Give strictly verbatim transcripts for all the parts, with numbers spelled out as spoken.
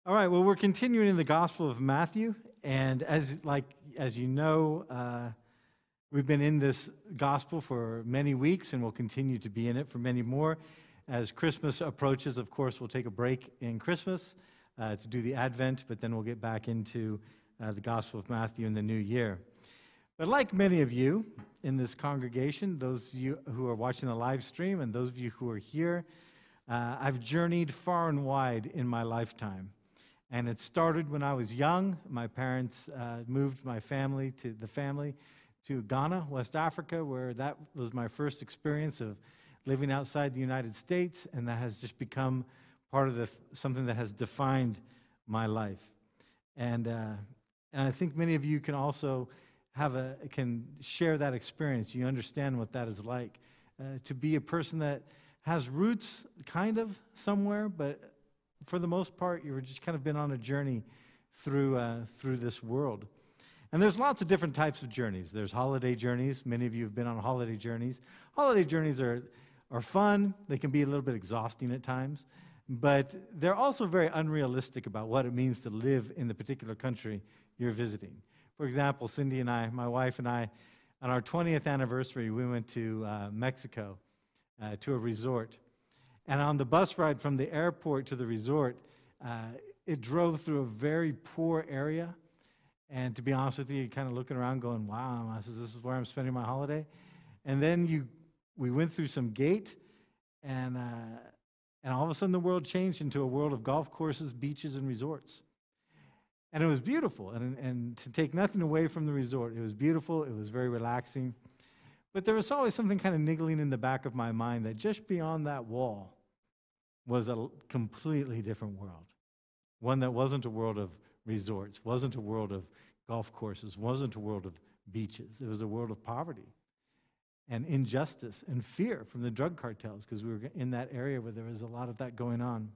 All right, well, we're continuing in the Gospel of Matthew, and as like as you know, uh, we've been in this Gospel for many weeks, and we'll continue to be in it for many more. As Christmas approaches, of course, we'll take a break in Christmas uh, to do the Advent, but then we'll get back into uh, the Gospel of Matthew in the new year. But like many of you in this congregation, those of you who are watching the live stream and those of you who are here, uh, I've journeyed far and wide in my lifetime. And it started when I was young. My parents uh, moved my family to the family to Ghana, West Africa, where that was my first experience of living outside the United States, and that has just become part of the something that has defined my life. And uh, and I think many of you can also have a can share that experience. You understand what that is like uh, to be a person that has roots, kind of somewhere, but for the most part, you've just kind of been on a journey through uh, through this world. And there's lots of different types of journeys. There's holiday journeys. Many of you have been on holiday journeys. Holiday journeys are, are fun. They can be a little bit exhausting at times. But they're also very unrealistic about what it means to live in the particular country you're visiting. For example, Cindy and I, my wife and I, on our twentieth anniversary, we went to uh, Mexico uh, to a resort. And on the bus ride from the airport to the resort, uh, it drove through a very poor area. And to be honest with you, you're kind of looking around going, wow, this is, this is where I'm spending my holiday. And then you, we went through some gate, and, uh, and all of a sudden the world changed into a world of golf courses, beaches, and resorts. And it was beautiful. And, and to take nothing away from the resort, it was beautiful. It was very relaxing. But there was always something kind of niggling in the back of my mind that just beyond that wall was a completely different world. One that wasn't a world of resorts, wasn't a world of golf courses, wasn't a world of beaches. It was a world of poverty and injustice and fear from the drug cartels, because we were in that area where there was a lot of that going on.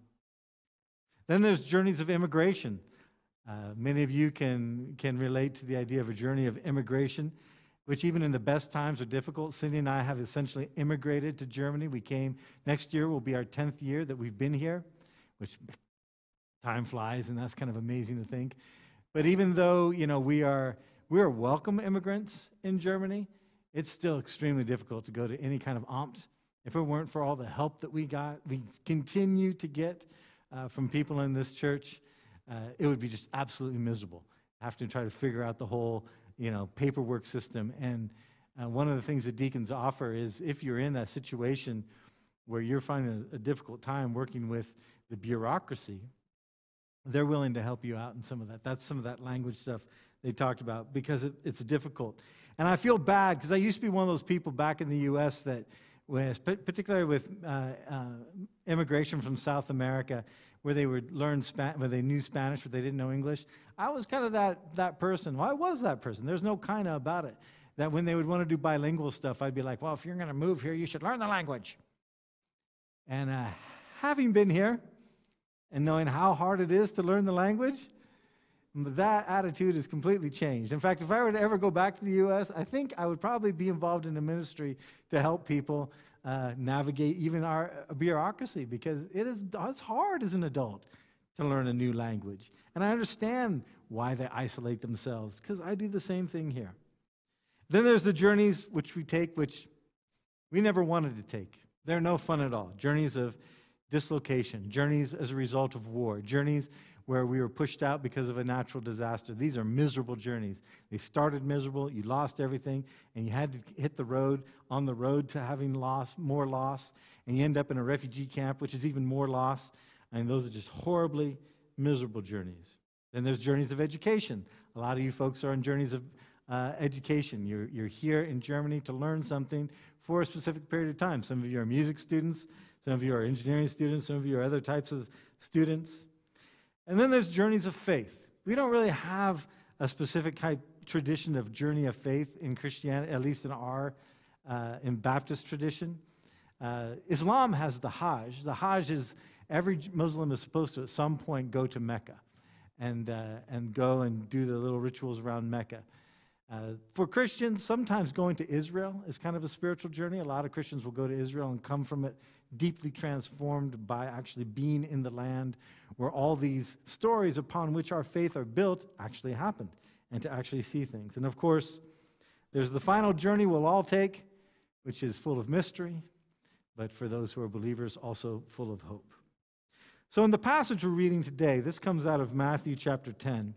Then there's journeys of immigration. Uh, many of you can, can relate to the idea of a journey of immigration, which even in the best times are difficult. Cindy and I have essentially immigrated to Germany. We came, next year will be our tenth year that we've been here, which time flies, and that's kind of amazing to think. But even though, you know, we are, we are welcome immigrants in Germany, it's still extremely difficult to go to any kind of Amt. If it weren't for all the help that we got, we continue to get uh, from people in this church, uh, it would be just absolutely miserable. Have to try to figure out the whole you know, paperwork system. And uh, one of the things that deacons offer is if you're in a situation where you're finding a, a difficult time working with the bureaucracy, they're willing to help you out in some of that. That's some of that language stuff they talked about, because it, it's difficult. And I feel bad, because I used to be one of those people back in the U S that, was, particularly with uh, uh, immigration from South America, where they would learn Spanish, where they knew Spanish, but they didn't know English. I was kind of that that person. Well, I was that person. There's no kind of about it. That when they would want to do bilingual stuff, I'd be like, well, if you're going to move here, you should learn the language. And uh, having been here and knowing how hard it is to learn the language, that attitude has completely changed. In fact, if I were to ever go back to the U S, I think I would probably be involved in a ministry to help people Uh, navigate even our bureaucracy, because it is it's hard as an adult to learn a new language. And I understand why they isolate themselves, because I do the same thing here. Then there's the journeys which we take, which we never wanted to take. They're no fun at all. Journeys of dislocation, journeys as a result of war, journeys where we were pushed out because of a natural disaster. These are miserable journeys. They started miserable, you lost everything, and you had to hit the road, on the road to having lost, more loss, and you end up in a refugee camp, which is even more loss, and those are just horribly miserable journeys. Then there's journeys of education. A lot of you folks are on journeys of uh, education. You're, you're here in Germany to learn something for a specific period of time. Some of you are music students, some of you are engineering students, some of you are other types of students. And then there's journeys of faith. We don't really have a specific type tradition of journey of faith in Christianity, at least in our uh, in Baptist tradition. Uh, Islam has the Hajj. The Hajj is every Muslim is supposed to at some point go to Mecca and uh, and go and do the little rituals around Mecca. Uh, for Christians, sometimes going to Israel is kind of a spiritual journey. A lot of Christians will go to Israel and come from it deeply transformed by actually being in the land where all these stories upon which our faith are built actually happened, and to actually see things. And of course, there's the final journey we'll all take, which is full of mystery, but for those who are believers, also full of hope. So in the passage we're reading today, this comes out of Matthew chapter ten.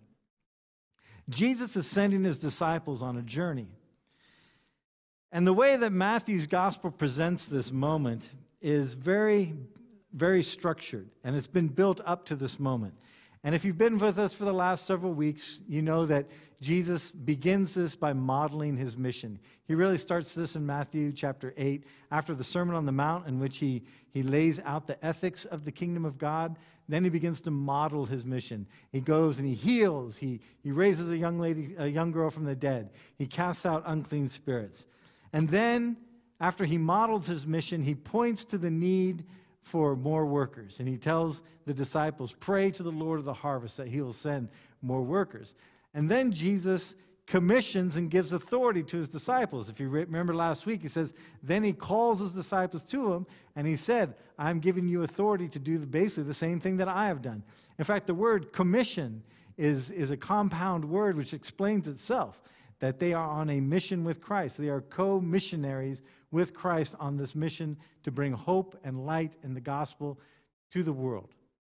Jesus is sending his disciples on a journey. And the way that Matthew's gospel presents this moment is very, very structured, and it's been built up to this moment. And if you've been with us for the last several weeks, you know that Jesus begins this by modeling his mission. He really starts this in Matthew chapter eight, after the Sermon on the Mount, in which he, he lays out the ethics of the kingdom of God. Then he begins to model his mission. He goes and he heals. He, he raises a young lady, a young girl from the dead. He casts out unclean spirits. And then, after he models his mission, he points to the need for more workers. And he tells the disciples, pray to the Lord of the harvest that he will send more workers. And then Jesus commissions and gives authority to his disciples. If you remember last week, he says, then he calls his disciples to him, and he said, I'm giving you authority to do basically the same thing that I have done. In fact, the word commission is, is a compound word which explains itself, that they are on a mission with Christ. They are co-missionaries with Christ on this mission to bring hope and light and the gospel to the world.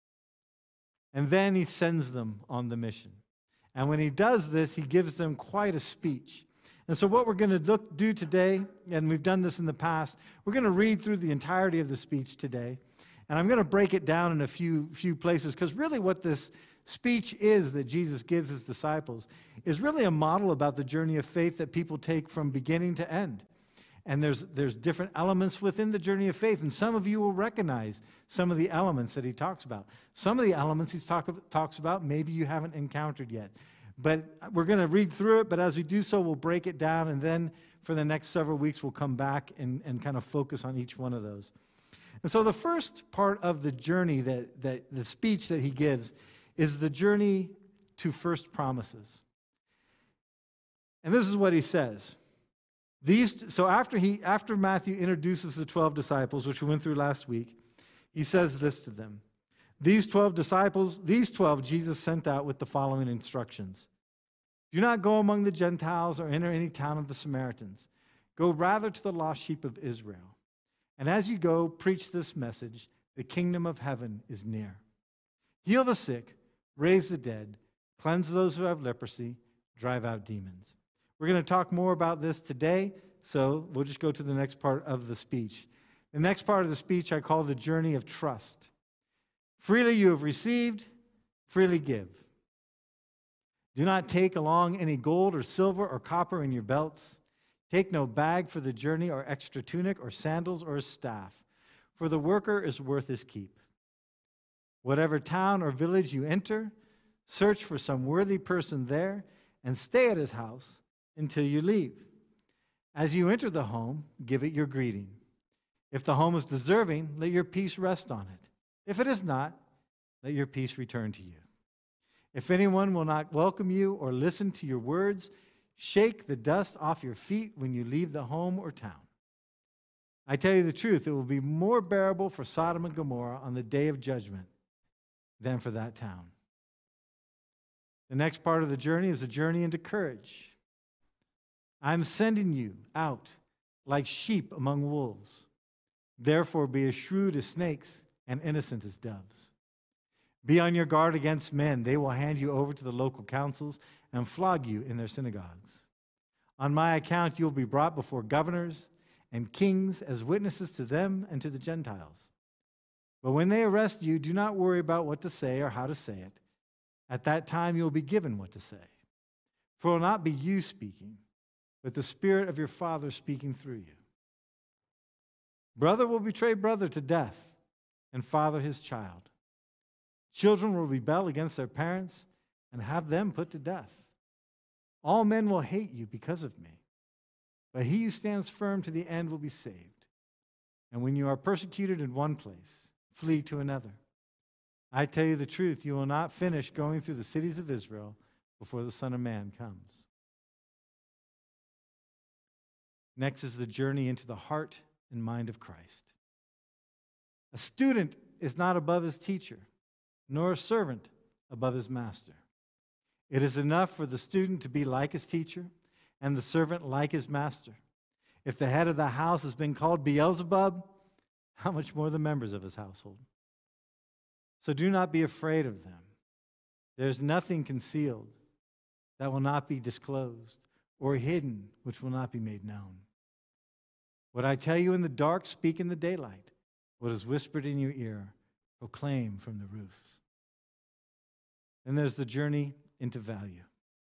And then he sends them on the mission. And when he does this, he gives them quite a speech. And so what we're going to look, do today, and we've done this in the past, we're going to read through the entirety of the speech today. And I'm going to break it down in a few, few places, because really what this speech is that Jesus gives his disciples is really a model about the journey of faith that people take from beginning to end. And there's, there's different elements within the journey of faith, and some of you will recognize some of the elements that he talks about. Some of the elements he talk, talks about maybe you haven't encountered yet. But we're going to read through it, but as we do so, we'll break it down, and then for the next several weeks, we'll come back and, and kind of focus on each one of those. And so the first part of the journey, that, that the speech that he gives, is the journey to first promises. And this is what he says. These, so after, he, after Matthew introduces the twelve disciples, which we went through last week, he says this to them. These twelve disciples, these twelve Jesus sent out with the following instructions. Do not go among the Gentiles or enter any town of the Samaritans. Go rather to the lost sheep of Israel. And as you go, preach this message, the kingdom of heaven is near. Heal the sick, raise the dead, cleanse those who have leprosy, drive out demons. We're going to talk more about this today, so we'll just go to the next part of the speech. The next part of the speech I call the journey of trust. Freely you have received, freely give. Do not take along any gold or silver or copper in your belts. Take no bag for the journey or extra tunic or sandals or a staff, for the worker is worth his keep. Whatever town or village you enter, search for some worthy person there and stay at his house until you leave. As you enter the home, give it your greeting. If the home is deserving, let your peace rest on it. If it is not, let your peace return to you. If anyone will not welcome you or listen to your words, shake the dust off your feet when you leave the home or town. I tell you the truth, it will be more bearable for Sodom and Gomorrah on the day of judgment than for that town. The next part of the journey is a journey into courage. I'm sending you out like sheep among wolves. Therefore, be as shrewd as snakes and innocent as doves. Be on your guard against men. They will hand you over to the local councils and flog you in their synagogues. On my account, you will be brought before governors and kings as witnesses to them and to the Gentiles. But when they arrest you, do not worry about what to say or how to say it. At that time, you will be given what to say. For it will not be you speaking, but the Spirit of your Father speaking through you. Brother will betray brother to death, and father his child. Children will rebel against their parents and have them put to death. All men will hate you because of me, but he who stands firm to the end will be saved. And when you are persecuted in one place, flee to another. I tell you the truth, you will not finish going through the cities of Israel before the Son of Man comes. Next is the journey into the heart and mind of Christ. A student is not above his teacher, nor a servant above his master. It is enough for the student to be like his teacher and the servant like his master. If the head of the house has been called Beelzebub, how much more the members of his household? So do not be afraid of them. There is nothing concealed that will not be disclosed, or hidden which will not be made known. What I tell you in the dark, speak in the daylight. What is whispered in your ear, proclaim from the roofs. Then there's the journey into value.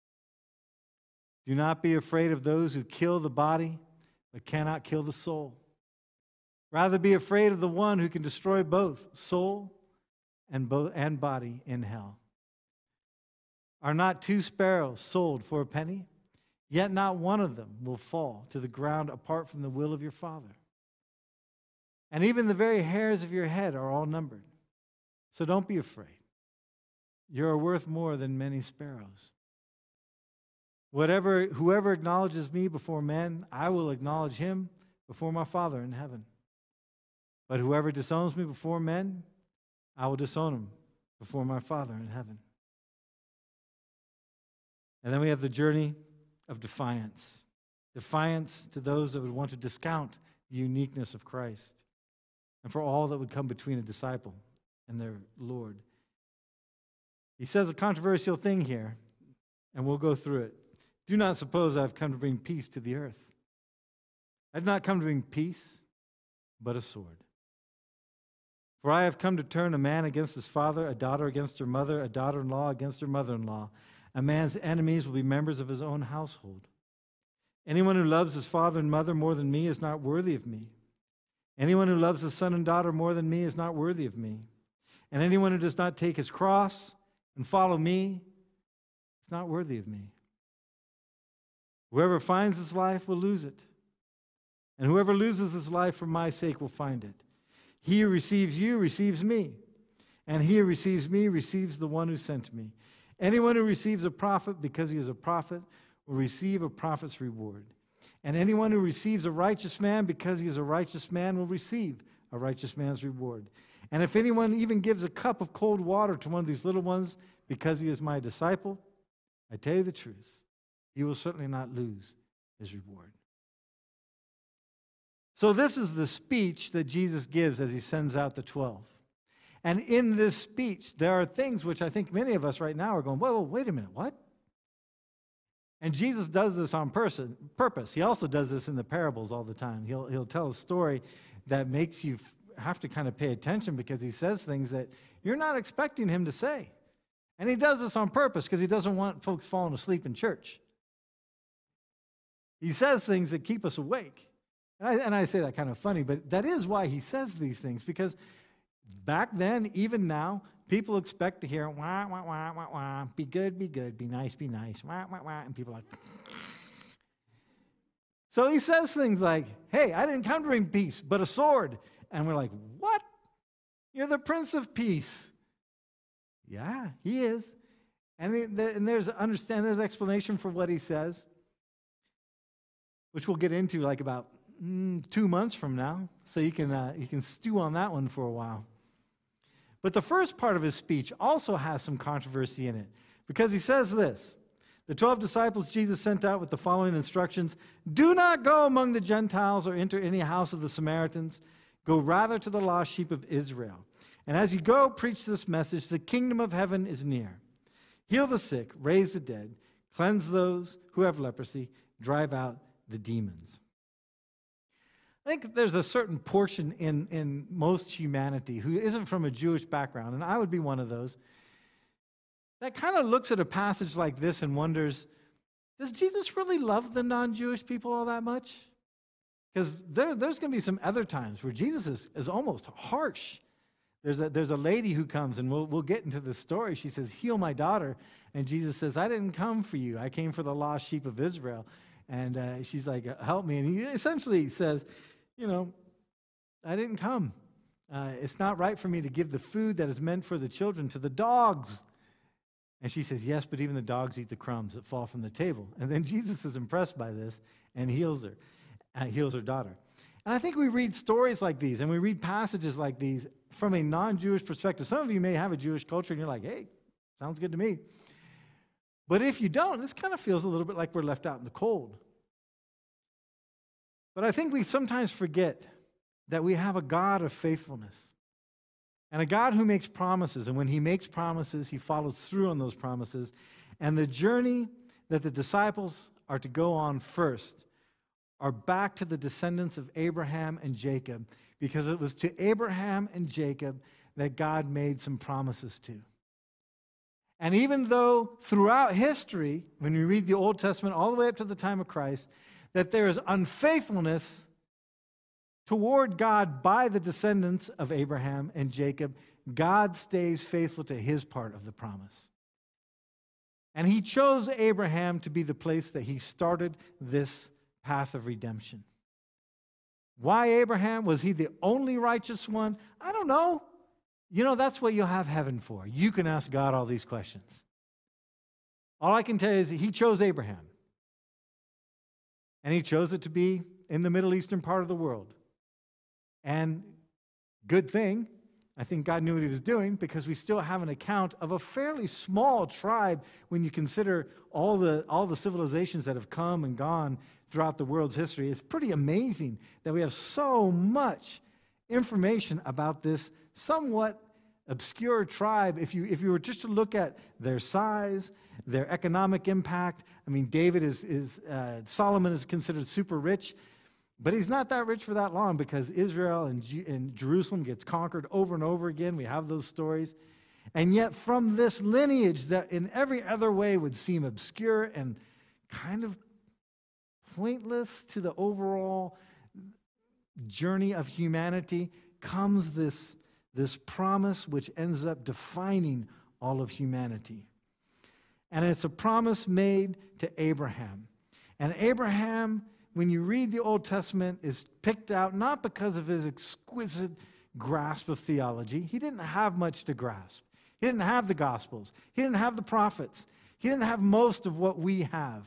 Do not be afraid of those who kill the body, but cannot kill the soul. Rather be afraid of the one who can destroy both soul and, both, and body in hell. Are not two sparrows sold for a penny? Yet not one of them will fall to the ground apart from the will of your Father. And even the very hairs of your head are all numbered. So don't be afraid. You are worth more than many sparrows. Whatever, whoever acknowledges me before men, I will acknowledge him before my Father in heaven. But whoever disowns me before men, I will disown him before my Father in heaven. And then we have the journey of defiance. Defiance to those that would want to discount the uniqueness of Christ, and for all that would come between a disciple and their Lord. He says a controversial thing here, and we'll go through it. Do not suppose I have come to bring peace to the earth. I did not come to bring peace, but a sword. For I have come to turn a man against his father, a daughter against her mother, a daughter-in-law against her mother-in-law. A man's enemies will be members of his own household. Anyone who loves his father and mother more than me is not worthy of me. Anyone who loves his son and daughter more than me is not worthy of me. And anyone who does not take his cross and follow me is not worthy of me. Whoever finds his life will lose it, and whoever loses his life for my sake will find it. He who receives you receives me, and he who receives me receives the one who sent me. Anyone who receives a prophet because he is a prophet will receive a prophet's reward. And anyone who receives a righteous man because he is a righteous man will receive a righteous man's reward. And if anyone even gives a cup of cold water to one of these little ones because he is my disciple, I tell you the truth, he will certainly not lose his reward. So this is the speech that Jesus gives as he sends out the twelve. And in this speech, there are things which I think many of us right now are going, whoa, whoa, wait a minute, what? And Jesus does this on person, purpose. He also does this in the parables all the time. He'll, he'll tell a story that makes you have to kind of pay attention because he says things that you're not expecting him to say. And he does this on purpose because he doesn't want folks falling asleep in church. He says things that keep us awake. And I, and I say that kind of funny, but that is why he says these things, because back then, even now, people expect to hear, wah, wah, wah, wah, wah, be good, be good, be nice, be nice, wah, wah, wah, and people are like, so he says things like, hey, I didn't come to bring peace, but a sword. And we're like, what? You're the Prince of Peace. Yeah, he is. And, he, and there's understand there's explanation for what he says, which we'll get into like about mm, two months from now. So you can uh, you can stew on that one for a while. But the first part of his speech also has some controversy in it, because he says this: the twelve disciples Jesus sent out with the following instructions: do not go among the Gentiles or enter any house of the Samaritans. Go rather to the lost sheep of Israel. And as you go, preach this message: the kingdom of heaven is near. Heal the sick, raise the dead, cleanse those who have leprosy, drive out the demons. I think there's a certain portion in, in most humanity who isn't from a Jewish background, and I would be one of those, that kind of looks at a passage like this and wonders, does Jesus really love the non-Jewish people all that much? Because there, there's going to be some other times where Jesus is, is almost harsh. There's a, there's a lady who comes, and we'll, we'll get into this story. She says, heal my daughter. And Jesus says, I didn't come for you. I came for the lost sheep of Israel. And uh, she's like, help me. And he essentially says, you know, I didn't come. Uh, it's not right for me to give the food that is meant for the children to the dogs. And she says, yes, but even the dogs eat the crumbs that fall from the table. And then Jesus is impressed by this and heals her, uh, heals her daughter. And I think we read stories like these and we read passages like these from a non-Jewish perspective. Some of you may have a Jewish culture and you're like, hey, sounds good to me. But if you don't, this kind of feels a little bit like we're left out in the cold. But I think we sometimes forget that we have a God of faithfulness and a God who makes promises. And when he makes promises, he follows through on those promises. And the journey that the disciples are to go on first are back to the descendants of Abraham and Jacob, because it was to Abraham and Jacob that God made some promises to. And even though throughout history, when we read the Old Testament all the way up to the time of Christ, that there is unfaithfulness toward God by the descendants of Abraham and Jacob, God stays faithful to his part of the promise. And he chose Abraham to be the place that he started this path of redemption. Why Abraham? Was he the only righteous one? I don't know. You know, that's what you'll have heaven for. You can ask God all these questions. All I can tell you is that he chose Abraham. And he chose it to be in the Middle Eastern part of the world. And good thing, I think God knew what he was doing, because we still have an account of a fairly small tribe when you consider all the, all the civilizations that have come and gone throughout the world's history. It's pretty amazing that we have so much information about this somewhat obscure tribe. If you, if you were just to look at their size, their economic impact, I mean, David is, is uh, Solomon is considered super rich, but he's not that rich for that long, because Israel and, G- and Jerusalem gets conquered over and over again. We have those stories. And yet from this lineage that in every other way would seem obscure and kind of pointless to the overall journey of humanity, comes this, this promise which ends up defining all of humanity. And it's a promise made to Abraham. And Abraham, when you read the Old Testament, is picked out not because of his exquisite grasp of theology. He didn't have much to grasp. He didn't have the Gospels. He didn't have the prophets. He didn't have most of what we have.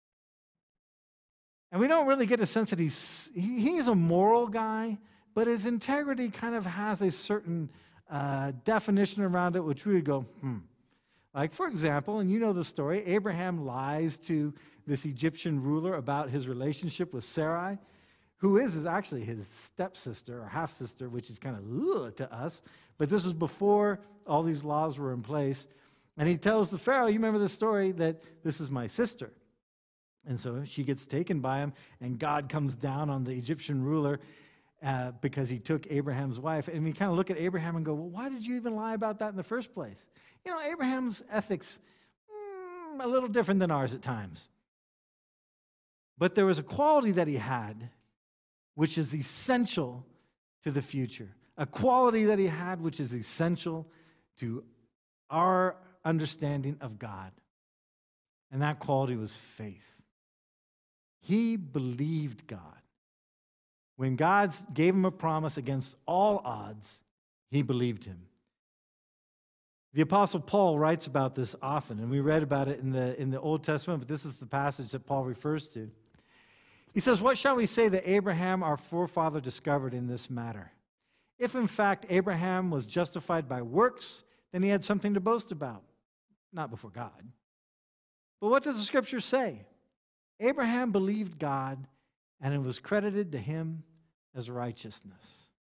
And we don't really get a sense that he's, he, he's a moral guy, but his integrity kind of has a certain uh, definition around it, which we would go, hmm. Like, for example, and you know the story, Abraham lies to this Egyptian ruler about his relationship with Sarai, who is, is actually his stepsister or half-sister, which is kind of ugh to us. But this is before all these laws were in place. And he tells the Pharaoh, you remember the story, that this is my sister. And so she gets taken by him, and God comes down on the Egyptian ruler uh, because he took Abraham's wife. And we kind of look at Abraham and go, well, why did you even lie about that in the first place? You know, Abraham's ethics, mm, a little different than ours at times. But there was a quality that he had which is essential to the future. A quality that he had which is essential to our understanding of God. And that quality was faith. He believed God. When God gave him a promise against all odds, he believed him. The Apostle Paul writes about this often, and we read about it in the, in the Old Testament, but this is the passage that Paul refers to. He says, what shall we say that Abraham, our forefather, discovered in this matter? If in fact Abraham was justified by works, then he had something to boast about. Not before God. But what does the Scripture say? Abraham believed God, and it was credited to him as righteousness.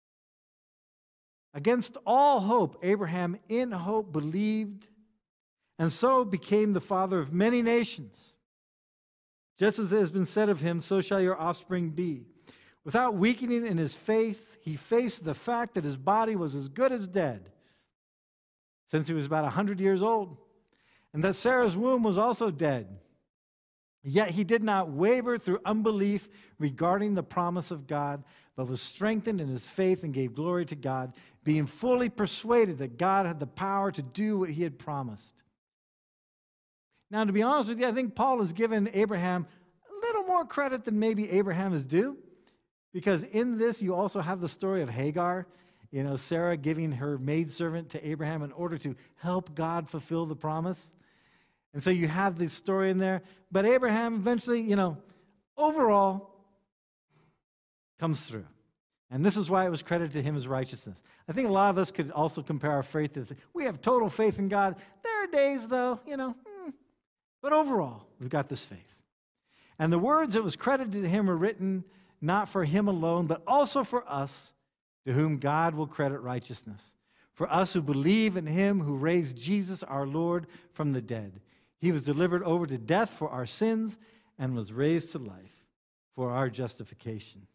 Against all hope, Abraham in hope believed, and so became the father of many nations. Just as it has been said of him, so shall your offspring be. Without weakening in his faith, he faced the fact that his body was as good as dead, since he was about one hundred years old, and that Sarah's womb was also dead. Yet he did not waver through unbelief regarding the promise of God, but was strengthened in his faith and gave glory to God, being fully persuaded that God had the power to do what he had promised. Now, to be honest with you, I think Paul has given Abraham a little more credit than maybe Abraham is due, because in this you also have the story of Hagar, you know, Sarah giving her maidservant to Abraham in order to help God fulfill the promise. And so you have this story in there. But Abraham eventually, you know, overall comes through. And this is why it was credited to him as righteousness. I think a lot of us could also compare our faith to, we have total faith in God. There are days, though, you know, hmm. but overall, we've got this faith. And the words that was credited to him are written not for him alone, but also for us, to whom God will credit righteousness. For us who believe in him who raised Jesus our Lord from the dead. He was delivered over to death for our sins and was raised to life for our justification.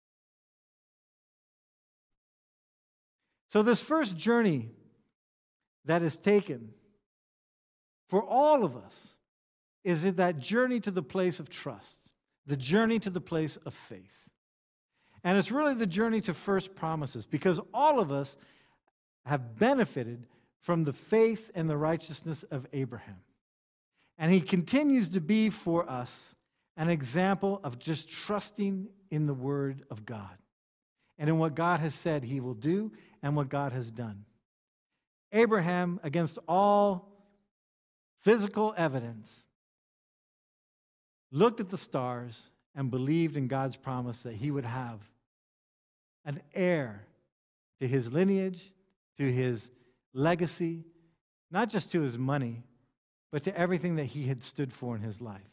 So this first journey that is taken for all of us is that journey to the place of trust, the journey to the place of faith. And it's really the journey to first promises, because all of us have benefited from the faith and the righteousness of Abraham. And he continues to be for us an example of just trusting in the word of God and in what God has said he will do and what God has done. Abraham, against all physical evidence, looked at the stars and believed in God's promise that he would have an heir to his lineage, to his legacy, not just to his money, but to everything that he had stood for in his life.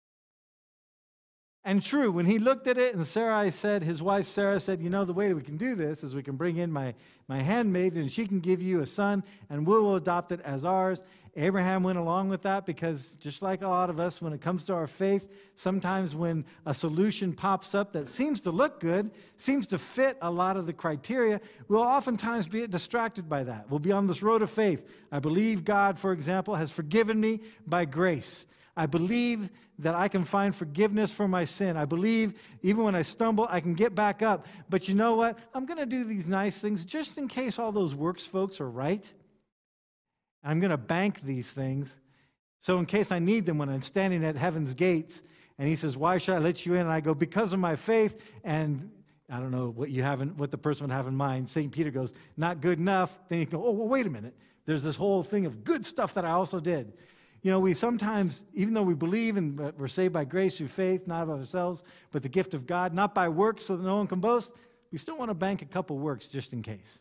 And true, when he looked at it and Sarai said, his wife Sarah said, you know, the way that we can do this is we can bring in my, my handmaid and she can give you a son and we will adopt it as ours. Abraham went along with that because just like a lot of us, when it comes to our faith, sometimes when a solution pops up that seems to look good, seems to fit a lot of the criteria, we'll oftentimes be distracted by that. We'll be on this road of faith. I believe God, for example, has forgiven me by grace. I believe that I can find forgiveness for my sin. I believe even when I stumble, I can get back up. But you know what? I'm going to do these nice things just in case all those works folks are right. I'm going to bank these things. So in case I need them when I'm standing at heaven's gates, and he says, why should I let you in? And I go, because of my faith. And I don't know what you have in, what the person would have in mind. Saint Peter goes, not good enough. Then you go, oh, well, wait a minute. There's this whole thing of good stuff that I also did. You know, we sometimes, even though we believe and we're saved by grace through faith, not of ourselves, but the gift of God, not by works so that no one can boast, we still want to bank a couple works just in case.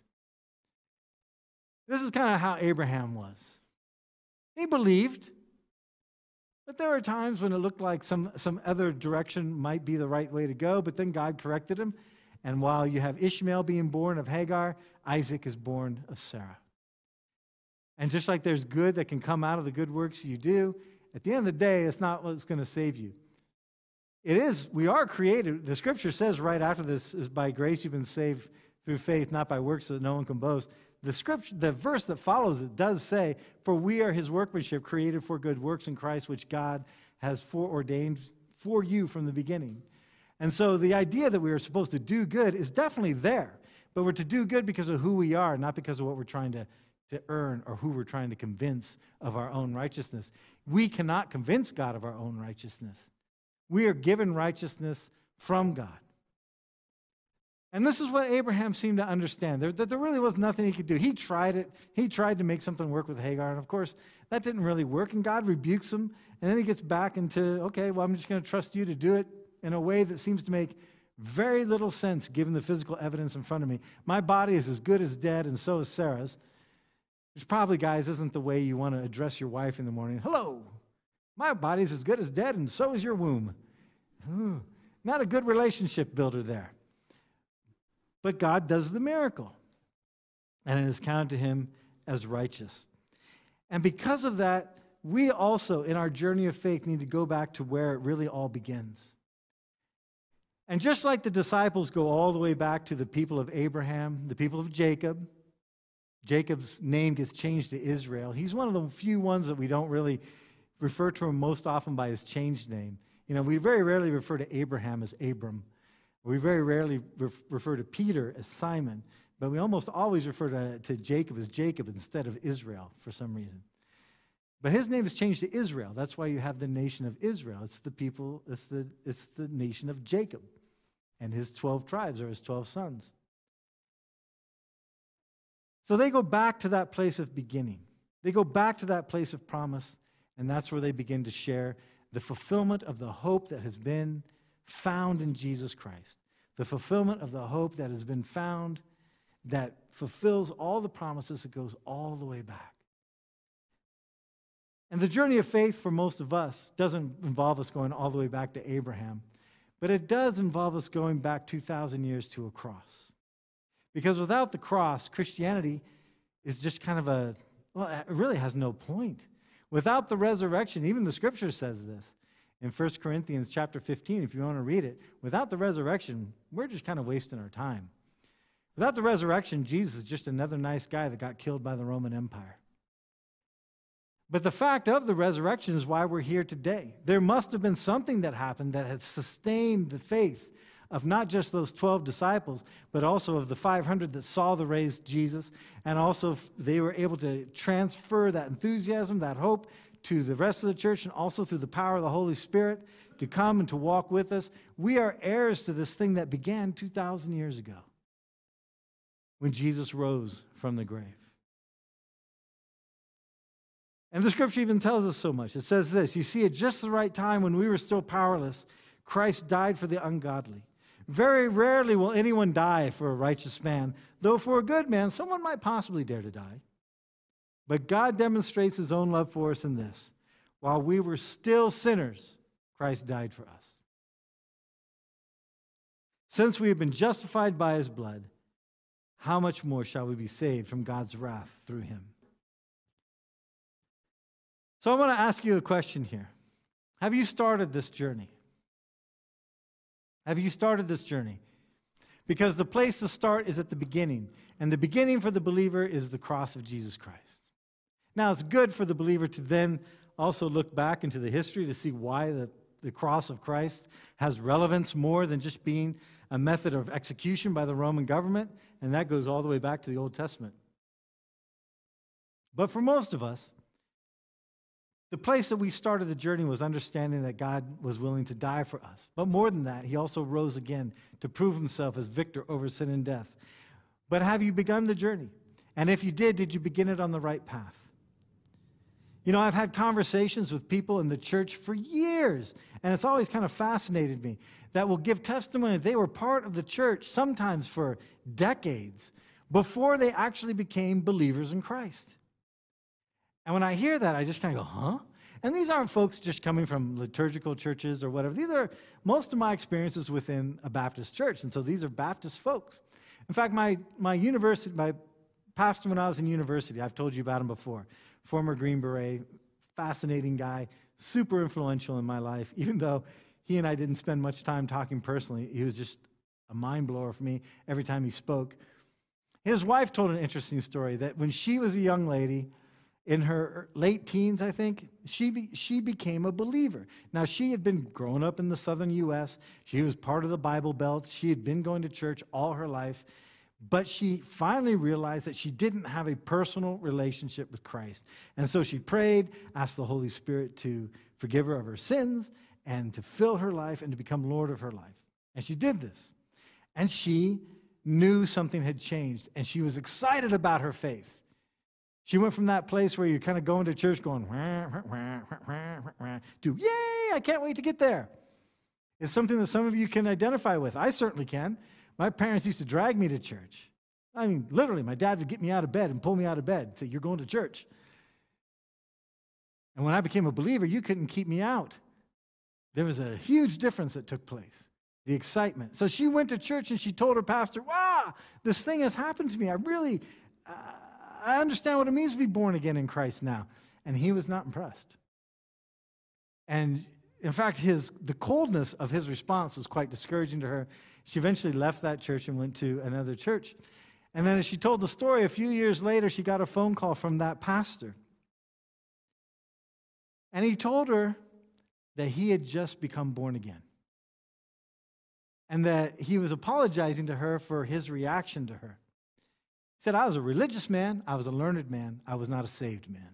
This is kind of how Abraham was. He believed, but there were times when it looked like some, some other direction might be the right way to go, but then God corrected him. And while you have Ishmael being born of Hagar, Isaac is born of Sarah. And just like there's good that can come out of the good works you do, at the end of the day, it's not what's going to save you. It is, we are created. The scripture says right after this is by grace you've been saved through faith, not by works so that no one can boast. The scripture, the verse that follows it does say, for we are his workmanship created for good works in Christ, which God has foreordained for you from the beginning. And so the idea that we are supposed to do good is definitely there, but we're to do good because of who we are, not because of what we're trying to to earn or who we're trying to convince of our own righteousness. We cannot convince God of our own righteousness. We are given righteousness from God. And this is what Abraham seemed to understand, there, that there really was nothing he could do. He tried it. He tried to make something work with Hagar, and of course, that didn't really work, and God rebukes him, and then he gets back into, okay, well, I'm just going to trust you to do it in a way that seems to make very little sense given the physical evidence in front of me. My body is as good as dead, and so is Sarah's. Which probably, guys, isn't the way you want to address your wife in the morning. Hello, my body's as good as dead, and so is your womb. Ooh, not a good relationship builder there. But God does the miracle, and it is counted to him as righteous. And because of that, we also, in our journey of faith, need to go back to where it really all begins. And just like the disciples go all the way back to the people of Abraham, the people of Jacob, Jacob's name gets changed to Israel. He's one of the few ones that we don't really refer to him most often by his changed name. You know, we very rarely refer to Abraham as Abram. We very rarely re- refer to Peter as Simon, but we almost always refer to, to Jacob as Jacob instead of Israel for some reason. But his name is changed to Israel. That's why you have the nation of Israel. It's the people, it's the, it's the nation of Jacob. And his twelve tribes are his twelve sons. So they go back to that place of beginning. They go back to that place of promise, and that's where they begin to share the fulfillment of the hope that has been found in Jesus Christ. the fulfillment of the hope that has been found, that fulfills all the promises. It goes all the way back. And the journey of faith for most of us doesn't involve us going all the way back to Abraham, but it does involve us going back two thousand years to a cross. Because without the cross, Christianity is just kind of a, well, it really has no point. Without the resurrection, even the scripture says this in First Corinthians chapter fifteen, if you want to read it, without the resurrection, we're just kind of wasting our time. Without the resurrection, Jesus is just another nice guy that got killed by the Roman Empire. But the fact of the resurrection is why we're here today. There must have been something that happened that had sustained the faith of not just those twelve disciples, but also of the five hundred that saw the raised Jesus, and also they were able to transfer that enthusiasm, that hope, to the rest of the church, and also through the power of the Holy Spirit to come and to walk with us. We are heirs to this thing that began two thousand years ago when Jesus rose from the grave. And the scripture even tells us so much. It says this, you see, at just the right time when we were still powerless, Christ died for the ungodly. Very rarely will anyone die for a righteous man, though for a good man, someone might possibly dare to die. But God demonstrates his own love for us in this. While we were still sinners, Christ died for us. Since we have been justified by his blood, how much more shall we be saved from God's wrath through him? So I want to ask you a question here. Have you started this journey? Have you started this journey? Because the place to start is at the beginning. And the beginning for the believer is the cross of Jesus Christ. Now, it's good for the believer to then also look back into the history to see why the, the cross of Christ has relevance more than just being a method of execution by the Roman government. And that goes all the way back to the Old Testament. But for most of us, the place that we started the journey was understanding that God was willing to die for us. But more than that, he also rose again to prove himself as victor over sin and death. But have you begun the journey? And if you did, did you begin it on the right path? You know, I've had conversations with people in the church for years, and it's always kind of fascinated me, that will give testimony that they were part of the church, sometimes for decades, before they actually became believers in Christ. And when I hear that, I just kind of go, huh? And these aren't folks just coming from liturgical churches or whatever. These are most of my experiences within a Baptist church. And so these are Baptist folks. In fact, my, my university, my pastor when I was in university, I've told you about him before, former Green Beret, fascinating guy, super influential in my life, even though he and I didn't spend much time talking personally. He was just a mind blower for me every time he spoke. His wife told an interesting story that when she was a young lady, in her late teens, I think, she, be, she became a believer. Now, she had been growing up in the southern U S She was part of the Bible Belt. She had been going to church all her life. But she finally realized that she didn't have a personal relationship with Christ. And so she prayed, asked the Holy Spirit to forgive her of her sins and to fill her life and to become Lord of her life. And she did this. And she knew something had changed. And she was excited about her faith. She went from that place where you're kind of going to church going, wah, wah, wah, wah, wah, wah, to, yay, I can't wait to get there. It's something that some of you can identify with. I certainly can. My parents used to drag me to church. I mean, literally, my dad would get me out of bed and pull me out of bed and say, you're going to church. And when I became a believer, you couldn't keep me out. There was a huge difference that took place, the excitement. So she went to church and she told her pastor, wow, this thing has happened to me. I really... Uh, I understand what it means to be born again in Christ now. And he was not impressed. And in fact, his the coldness of his response was quite discouraging to her. She eventually left that church and went to another church. And then as she told the story, a few years later, she got a phone call from that pastor. And he told her that he had just become born again. And that he was apologizing to her for his reaction to her. He said, I was a religious man, I was a learned man, I was not a saved man.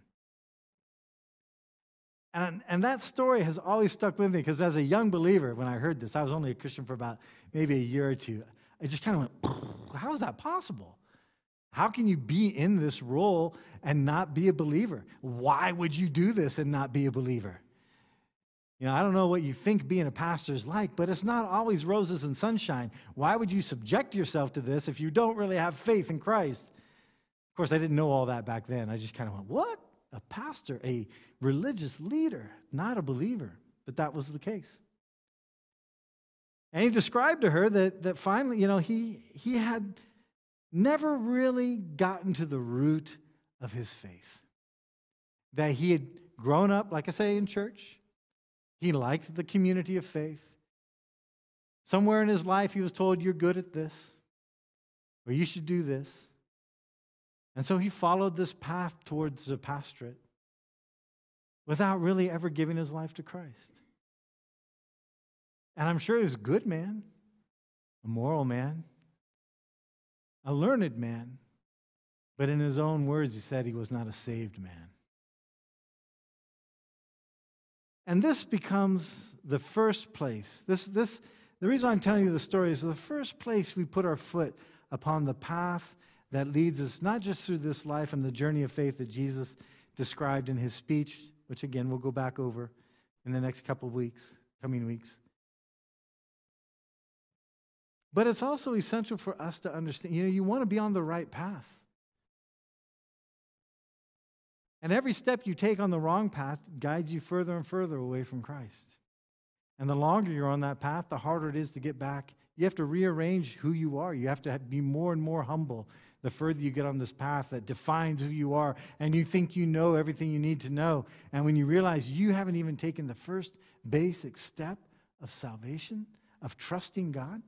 And, and that story has always stuck with me because as a young believer, when I heard this, I was only a Christian for about maybe a year or two. I just kind of went, how is that possible? How can you be in this role and not be a believer? Why would you do this and not be a believer? You know, I don't know what you think being a pastor is like, but it's not always roses and sunshine. Why would you subject yourself to this if you don't really have faith in Christ? Of course, I didn't know all that back then. I just kind of went, what? A pastor, a religious leader, not a believer. But that was the case. And he described to her that, that finally, you know, he, he had never really gotten to the root of his faith. That he had grown up, like I say, in church. He liked the community of faith. Somewhere in his life, he was told, you're good at this, or you should do this. And so he followed this path towards the pastorate without really ever giving his life to Christ. And I'm sure he was a good man, a moral man, a learned man, but in his own words, he said he was not a saved man. And this becomes the first place. This, this, the reason I'm telling you the story is the first place we put our foot upon the path that leads us not just through this life and the journey of faith that Jesus described in his speech, which again we'll go back over in the next couple of weeks, coming weeks. But it's also essential for us to understand, you know, you want to be on the right path. And every step you take on the wrong path guides you further and further away from Christ. And the longer you're on that path, the harder it is to get back. You have to rearrange who you are. You have to be more and more humble the further you get on this path that defines who you are, and you think you know everything you need to know. And when you realize you haven't even taken the first basic step of salvation, of trusting God,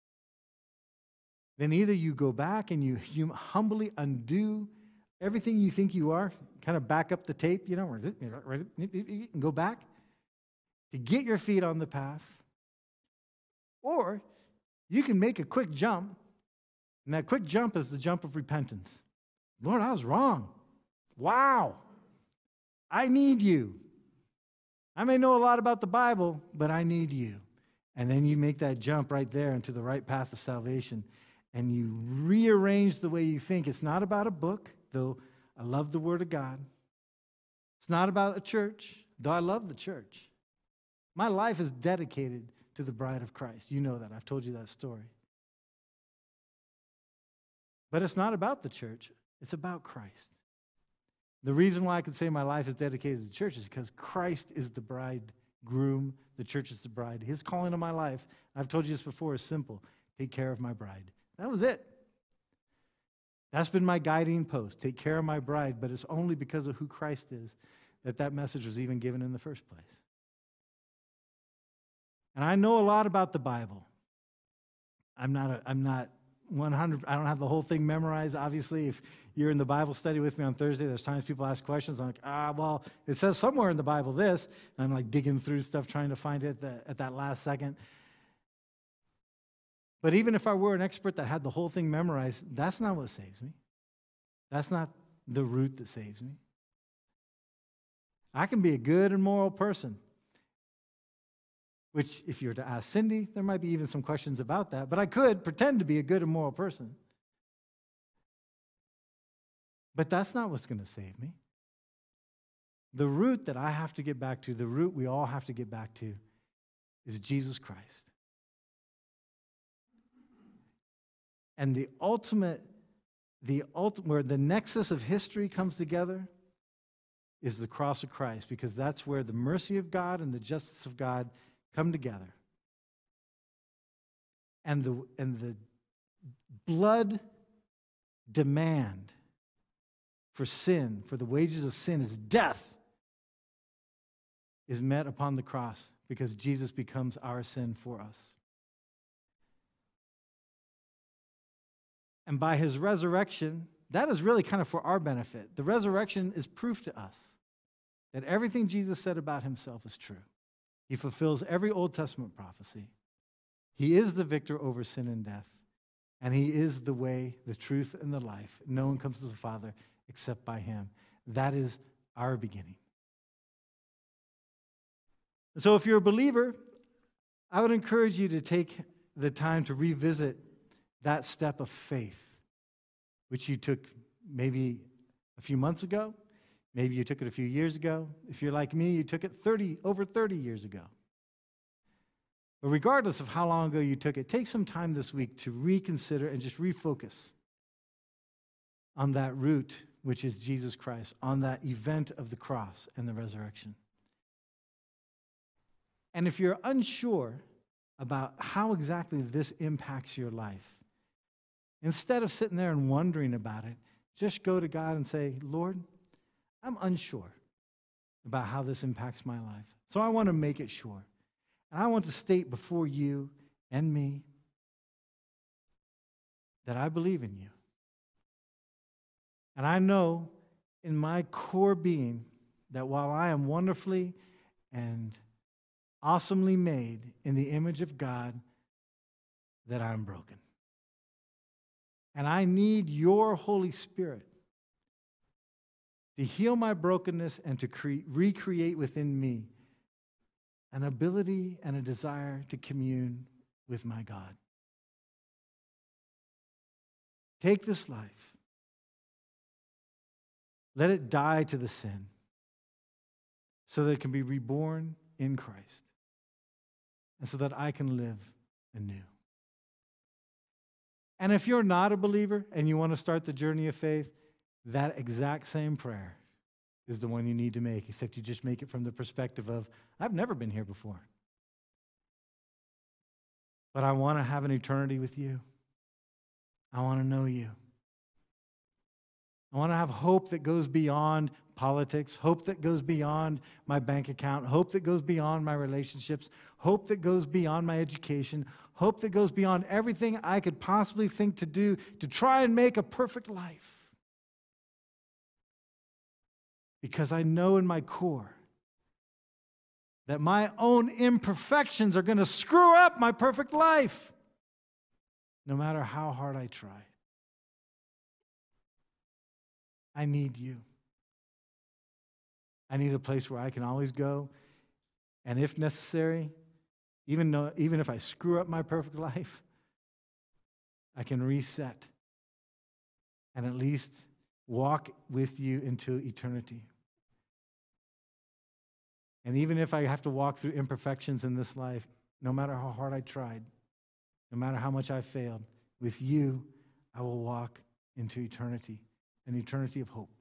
then either you go back and you, you humbly undo everything you think you are, kind of back up the tape, you know, and go back to get your feet on the path. Or you can make a quick jump, and that quick jump is the jump of repentance. Lord, I was wrong. Wow. I need you. I may know a lot about the Bible, but I need you. And then you make that jump right there into the right path of salvation, and you rearrange the way you think. It's not about a book, though I love the Word of God. It's not about a church, though I love the church. My life is dedicated to the bride of Christ. You know that. I've told you that story. But it's not about the church. It's about Christ. The reason why I can say my life is dedicated to the church is because Christ is the bridegroom. The church is the bride. His calling on my life, I've told you this before, is simple. Take care of my bride. That was it. That's been my guiding post. Take care of my bride. But it's only because of who Christ is that that message was even given in the first place. And I know a lot about the Bible. I'm not, a, I'm not one hundred, I don't have the whole thing memorized. Obviously, if you're in the Bible study with me on Thursday, there's times people ask questions. I'm like, ah, well, it says somewhere in the Bible this. And I'm like digging through stuff, trying to find it at, the, at that last second. But even if I were an expert that had the whole thing memorized, that's not what saves me. That's not the root that saves me. I can be a good and moral person, which if you were to ask Cindy, there might be even some questions about that, but I could pretend to be a good and moral person. But that's not what's going to save me. The root that I have to get back to, the root we all have to get back to, is Jesus Christ. And the ultimate, the ultimate, where the nexus of history comes together is the cross of Christ, because that's where the mercy of God and the justice of God come together. And the, and the blood demand for sin, for the wages of sin is death, is met upon the cross because Jesus becomes our sin for us. And by his resurrection, that is really kind of for our benefit. The resurrection is proof to us that everything Jesus said about himself is true. He fulfills every Old Testament prophecy. He is the victor over sin and death. And he is the way, the truth, and the life. No one comes to the Father except by him. That is our beginning. So if you're a believer, I would encourage you to take the time to revisit that step of faith, which you took maybe a few months ago, Maybe you took it a few years ago. If you're like me, you took it thirty, over thirty years ago. But regardless of how long ago you took it, take some time this week to reconsider and just refocus on that root, which is Jesus Christ, on that event of the cross and the resurrection. And if you're unsure about how exactly this impacts your life, instead of sitting there and wondering about it, just go to God and say, Lord, I'm unsure about how this impacts my life. So I want to make it sure. And I want to state before you and me that I believe in you. And I know in my core being that while I am wonderfully and awesomely made in the image of God, that I'm broken. And I need your Holy Spirit to heal my brokenness and to cre- recreate within me an ability and a desire to commune with my God. Take this life. Let it die to the sin so that it can be reborn in Christ and so that I can live anew. And if you're not a believer and you want to start the journey of faith, that exact same prayer is the one you need to make, except you just make it from the perspective of, I've never been here before, but I want to have an eternity with you. I want to know you. I want to have hope that goes beyond politics, hope that goes beyond my bank account, hope that goes beyond my relationships, hope that goes beyond my education, hope that goes beyond everything I could possibly think to do to try and make a perfect life. Because I know in my core that my own imperfections are going to screw up my perfect life, no matter how hard I try. I need you. I need a place where I can always go, and if necessary, even though, even if I screw up my perfect life, I can reset and at least walk with you into eternity. And even if I have to walk through imperfections in this life, no matter how hard I tried, no matter how much I failed, with you, I will walk into eternity, an eternity of hope.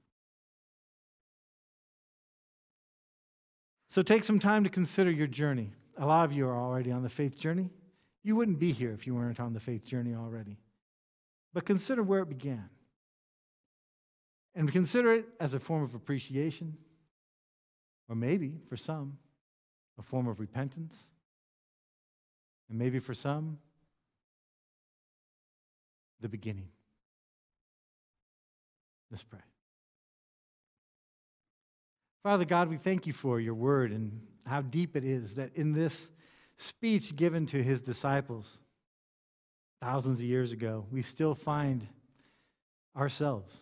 So take some time to consider your journey. A lot of you are already on the faith journey. You wouldn't be here if you weren't on the faith journey already. But consider where it began. And consider it as a form of appreciation, or maybe, for some, a form of repentance. And maybe for some, the beginning. Let's pray. Father God, we thank you for your word and how deep it is that in this speech given to his disciples thousands of years ago, we still find ourselves.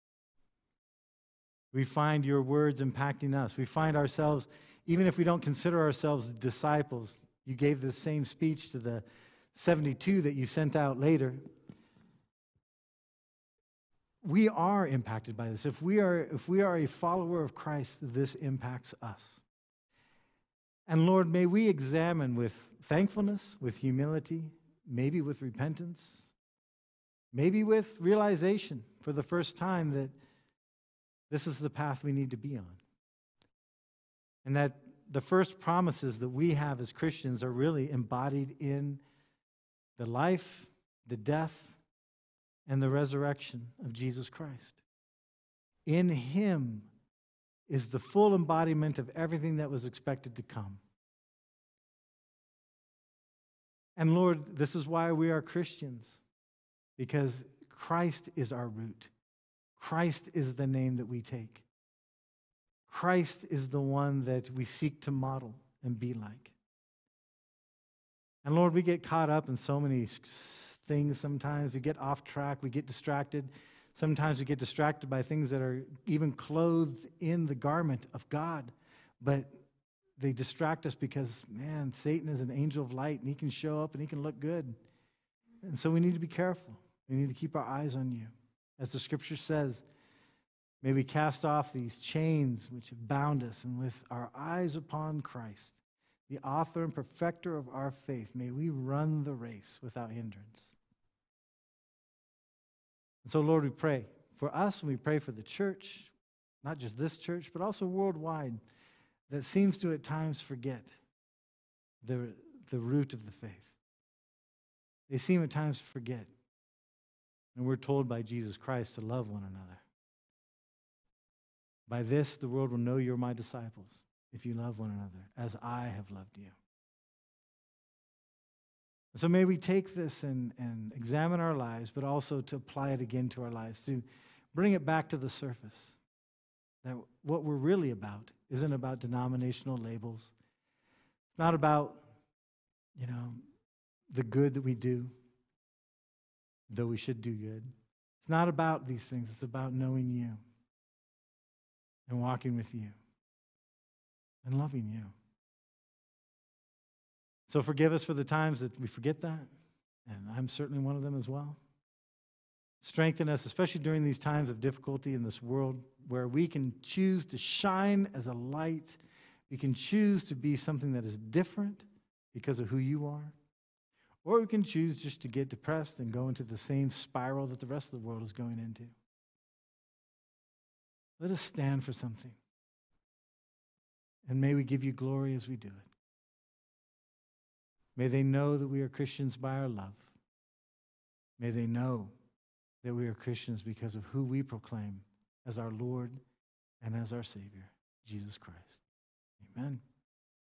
We find your words impacting us. We find ourselves, even if we don't consider ourselves disciples, you gave the same speech to the seventy-two that you sent out later. We are impacted by this. If we are, if we are a follower of Christ, this impacts us. And Lord, may we examine with thankfulness, with humility, maybe with repentance, maybe with realization for the first time that this is the path we need to be on. And that the first promises that we have as Christians are really embodied in the life, the death, and the resurrection of Jesus Christ. In him is the full embodiment of everything that was expected to come. And Lord, this is why we are Christians, because Christ is our root. Christ is the name that we take. Christ is the one that we seek to model and be like. And Lord, we get caught up in so many things sometimes. We get off track. We get distracted. Sometimes we get distracted by things that are even clothed in the garment of God. But they distract us because, man, Satan is an angel of light, and he can show up and he can look good. And so we need to be careful. We need to keep our eyes on you. As the scripture says, May we cast off these chains which have bound us, and with our eyes upon Christ, the author and perfecter of our faith, may we run the race without hindrance. And so, Lord, we pray for us, and we pray for the church, not just this church, but also worldwide, that seems to at times forget the, the root of the faith. They seem at times to forget. And we're told by Jesus Christ to love one another. By this, the world will know you're my disciples, if you love one another, as I have loved you. So may we take this and, and examine our lives, but also to apply it again to our lives, to bring it back to the surface. That what we're really about isn't about denominational labels. It's not about, you know, the good that we do, though we should do good. It's not about these things. It's about knowing you and walking with you and loving you. So forgive us for the times that we forget that, and I'm certainly one of them as well. Strengthen us, especially during these times of difficulty in this world, where we can choose to shine as a light. We can choose to be something that is different because of who you are. Or we can choose just to get depressed and go into the same spiral that the rest of the world is going into. Let us stand for something. And may we give you glory as we do it. May they know that we are Christians by our love. May they know that we are Christians because of who we proclaim as our Lord and as our Savior, Jesus Christ. Amen.